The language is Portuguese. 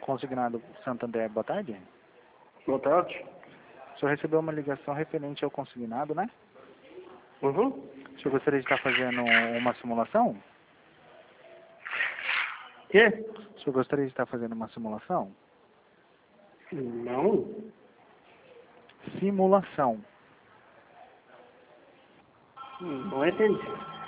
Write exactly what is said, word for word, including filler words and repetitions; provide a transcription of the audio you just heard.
Consignado Santander, boa tarde. Boa tarde. O senhor recebeu uma ligação referente ao consignado, né? Uhum. O senhor gostaria de estar fazendo uma simulação? Quê? O senhor gostaria de estar fazendo uma simulação? Não. Simulação. Não entendi.